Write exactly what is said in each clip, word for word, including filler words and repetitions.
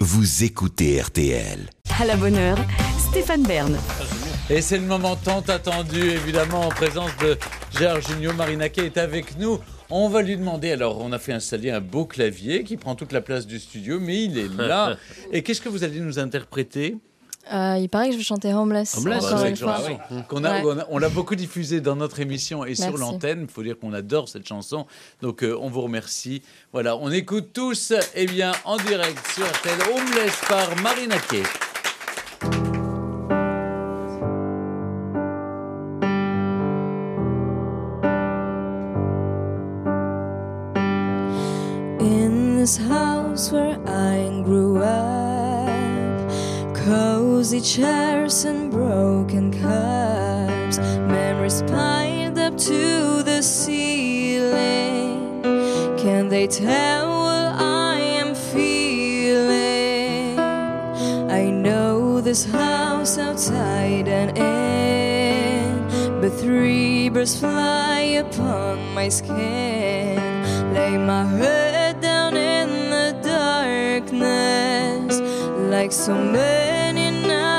vous écoutez R T L. À la bonne heure, Stéphane Bern. Et c'est le moment tant attendu, évidemment, en présence de Gérard Jugnot. Marina Kaye est avec nous. On va lui demander, alors on a fait installer un beau clavier qui prend toute la place du studio, mais il est là. Et qu'est-ce que vous allez nous interpréter ? Euh, il paraît que je vais chanter Homeless. Homeless, encore ouais, une fois. oui. qu'on a, Ouais. on, a, on l'a beaucoup diffusé dans notre émission et sur Merci. l'antenne. Il faut dire qu'on adore cette chanson. Donc euh, on vous remercie. Voilà, on écoute tous, eh bien, en direct sur R T L, Homeless par Marina Kaye. In this house where I grew up, cozy chairs and broken cups, memories piled up to the ceiling. Can they tell what I am feeling? I know this house outside and in, but three birds fly upon my skin. Lay my head down in the darkness, like so many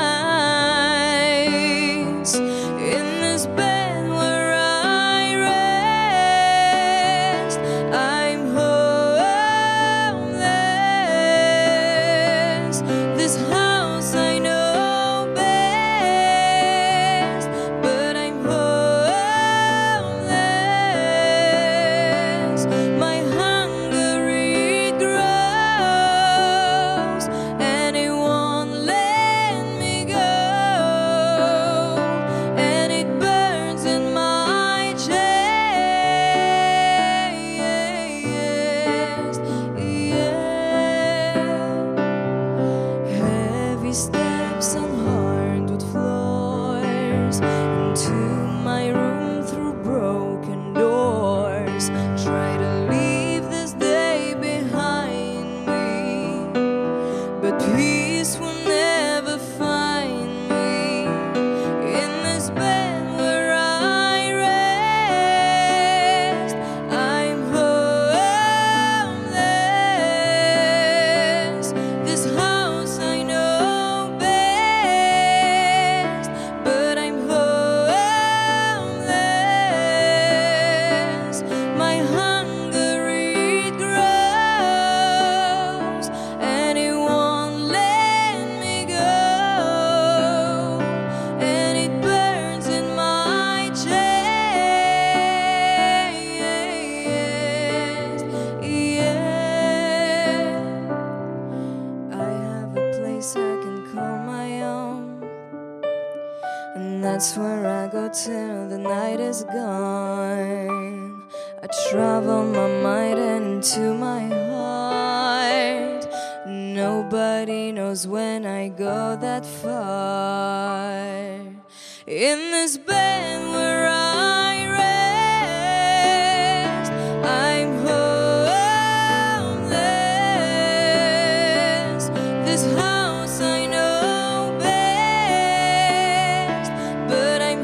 nights. In this bed where I rest, I'm homeless. This house I know best, but I'm homeless. My hunger it grows, and it won't let me go, and it burns in my chest. Yeah. Heavy steps on hardwood floors, into my room through broken doors. Try to leave this day behind me, but peace will never find me. In this bed where I rest, I'm homeless. This house I know best, but I'm homeless. My hunger it grows, and it won't let me go, and it burns in my chest. Yeah. I have a place I can call my own, and that's where I go till the night is gone. I travel my mind into my heart. Nobody knows when I go that far. In this bed where I rest, I'm homeless. This house I know best, but I'm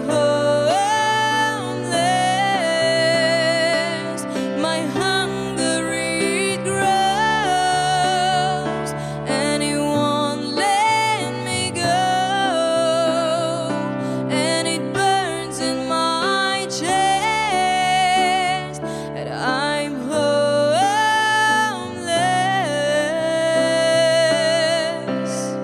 homeless. My hunger it grows, and it won't let me go, and it burns in my chest, and I'm homeless.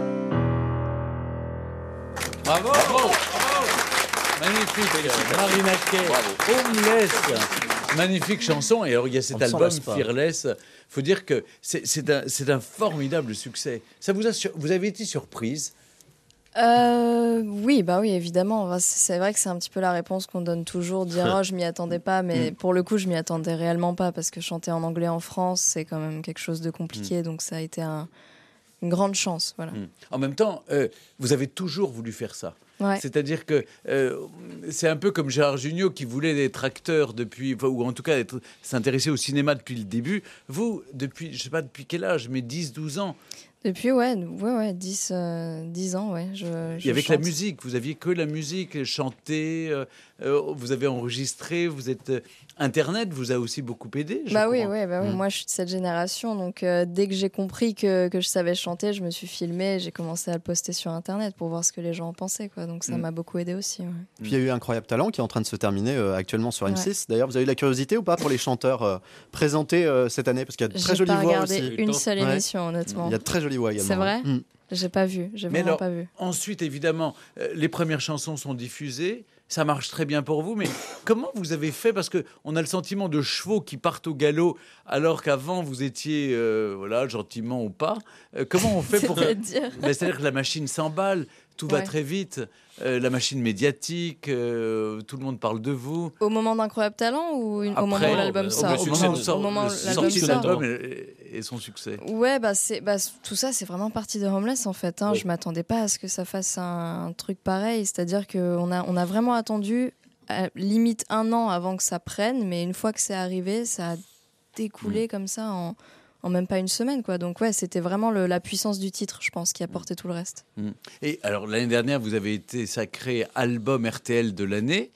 Bravo, bravo. Magnifique, Marina Kaye, Homeless. Magnifique chanson. Et alors, il y a cet On ne s'en album, lasse pas. Fearless. Il faut dire que c'est, c'est, un, c'est un formidable succès. Ça vous, a sur- vous avez été surprise? Euh, oui, bah oui, évidemment. Enfin, c'est c'est vrai que c'est un petit peu la réponse qu'on donne toujours, dire oh je m'y attendais pas, mais Mm. pour le coup je m'y attendais réellement pas parce que chanter en anglais en France c'est quand même quelque chose de compliqué, donc ça a été un- une grande chance, voilà. Mm. En même temps, euh, vous avez toujours voulu faire ça. Ouais. C'est-à-dire que euh, c'est un peu comme Gérard Jugnot qui voulait être acteur depuis, enfin, ou en tout cas être, s'intéresser au cinéma depuis le début. Vous, depuis, je sais pas depuis quel âge, mais dix, douze ans. Depuis, ouais, ouais, ouais dix, euh, dix ans, ouais. Je, je Et avec la chante. musique, vous aviez que la musique, chanter, euh, euh, vous avez enregistré, vous êtes euh, Internet vous a aussi beaucoup aidé. Je bah crois. oui, ouais, bah oui. Mmh. Moi je suis de cette génération, donc euh, dès que j'ai compris que, que je savais chanter, je me suis filmée, et j'ai commencé à le poster sur Internet pour voir ce que les gens en pensaient, quoi. Donc ça Mmh. m'a beaucoup aidé aussi. Ouais. Puis il y a eu Incroyable Talent qui est en train de se terminer euh, actuellement sur M six. Ouais. D'ailleurs, vous avez eu la curiosité ou pas pour les chanteurs euh, présentés euh, cette année? Parce qu'il y a de très J'ai jolies pas voix regardé aussi. une seule Ouais. émission, honnêtement. Il y a de très jolies voix également. C'est vrai Mm. J'ai pas vu, j'ai Mais vraiment alors, pas vu. ensuite, évidemment, euh, les premières chansons sont diffusées. Ça marche très bien pour vous, mais comment vous avez fait? Parce qu'on a le sentiment de chevaux qui partent au galop, alors qu'avant, vous étiez, euh, voilà, gentiment ou pas. Euh, comment on fait pour... C'est-à-dire Ben, c'est-à-dire que la machine s'emballe, tout va Ouais. très vite. Euh, la machine médiatique, euh, tout le monde parle de vous. Au moment d'Incroyable Talent ou une- Après, au moment où l'album au sort Au succès, moment où le- sort- au moment où le l'album sorti de sort. l'album et, et son succès. Ouais, bah, c'est, bah, c- tout ça, c'est vraiment parti de Homeless, en fait. Hein. Oui. Je m'attendais pas à ce que ça fasse un, un truc pareil. C'est-à-dire qu'on a, on a vraiment attendu euh, limite un an avant que ça prenne, mais une fois que c'est arrivé, ça a découlé comme ça en, en même pas une semaine, quoi. Donc ouais, c'était vraiment le- la puissance du titre, je pense, qui a porté tout le reste. Et alors, l'année dernière, vous avez été sacré album R T L de l'année.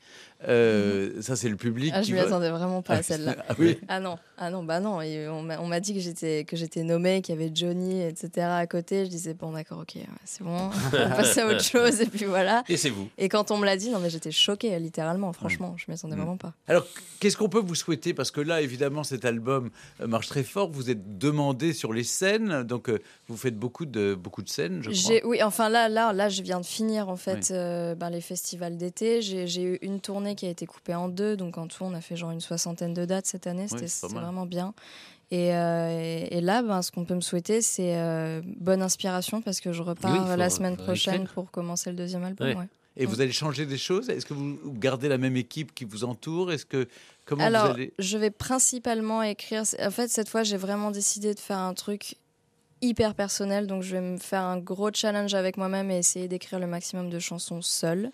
Euh, Ça, c'est le public Ah, qui je m'y va- attendais vraiment pas Ah, à celle-là. ah oui. Ah non, ah non, bah non. Et on m'a on m'a dit que j'étais que j'étais nommée, qu'il y avait Johnny, et cetera à côté. Je disais bon, d'accord, ok, ouais, c'est bon, on va passer à autre chose. Et puis voilà. Et c'est vous. Et quand on me l'a dit, non mais j'étais choquée, littéralement. Franchement, je m'y attendais Mm. vraiment pas. Alors, qu'est-ce qu'on peut vous souhaiter? Parce que là, évidemment, cet album euh, marche très fort. Vous êtes demandé sur les scènes, donc euh, vous faites beaucoup de, beaucoup de scènes, je crois. J'ai, oui, enfin là, là, là, je viens de finir en fait Oui. euh, ben, les festivals d'été. J'ai, j'ai eu une tournée qui a été coupée en deux, donc en tout, on a fait genre une soixantaine de dates cette année. C'était, c'est pas c'était mal. vraiment bien. Et, euh, et, et là, ben, ce qu'on peut me souhaiter, c'est euh, bonne inspiration parce que je repars Oui, il faut- la semaine faut prochaine écrire. pour commencer le deuxième album. Ouais. Ouais. Et vous allez changer des choses? Est-ce que vous gardez la même équipe qui vous entoure? Est-ce que comment Alors, vous allez? je vais principalement écrire. En fait, cette fois, j'ai vraiment décidé de faire un truc hyper personnel. Donc, je vais me faire un gros challenge avec moi-même et essayer d'écrire le maximum de chansons seule.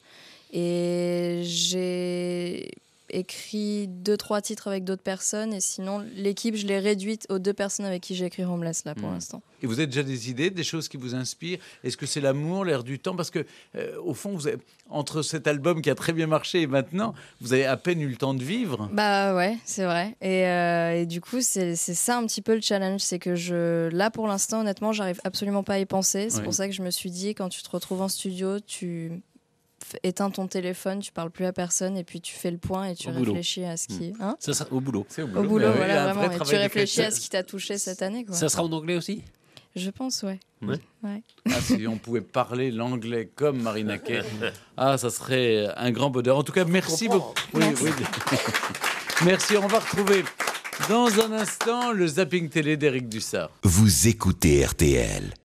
Et j'ai écrit deux, trois titres avec d'autres personnes. Et sinon, l'équipe, je l'ai réduite aux deux personnes avec qui j'ai écrit Homeless, là, pour Mmh. l'instant. Et vous avez déjà des idées, des choses qui vous inspirent? Est-ce que c'est l'amour, l'air du temps? Parce que, euh, au fond, vous avez- entre cet album qui a très bien marché et maintenant, vous avez à peine eu le temps de vivre. Bah ouais, c'est vrai. Et, euh, et du coup, c'est c'est ça un petit peu le challenge. C'est que je, là, pour l'instant, honnêtement, j'arrive absolument pas à y penser. C'est Ouais. pour ça que je me suis dit, quand tu te retrouves en studio, tu f- éteins ton téléphone, tu parles plus à personne et puis tu fais le point et tu Au boulot. réfléchis à ce qui... Hein Ça sera au boulot. C'est au boulot, Bah oui, voilà, un vrai vraiment. Et tu travail réfléchis à d'écriture. ce qui t'a touché cette année, quoi. Ça sera en anglais aussi? Je pense, ouais. Ouais. Ouais. Ah, si on pouvait parler l'anglais comme Marina Kaye, ah, ça serait un grand bonheur. En tout cas, merci beaucoup. Oui, Merci. oui. Merci. On va retrouver dans un instant le zapping télé d'Éric Dussard. Vous écoutez R T L.